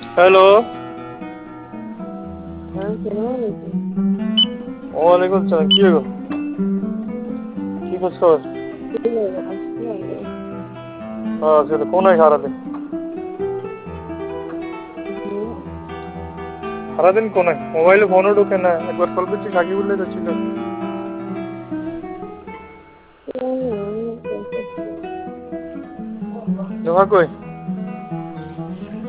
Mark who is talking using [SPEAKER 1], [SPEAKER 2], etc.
[SPEAKER 1] Hello.
[SPEAKER 2] हाँ, सलाम अलैकुम।
[SPEAKER 1] वालेकुम सलाम। की हो? की कुछ खबर? हाँ সেটা কোন সারাদিন সারাদিন কোন মোবাইলে ফোনও ঢোকে না, একবার কল করছি সাকিব বললে তো ছিল। জমা কই?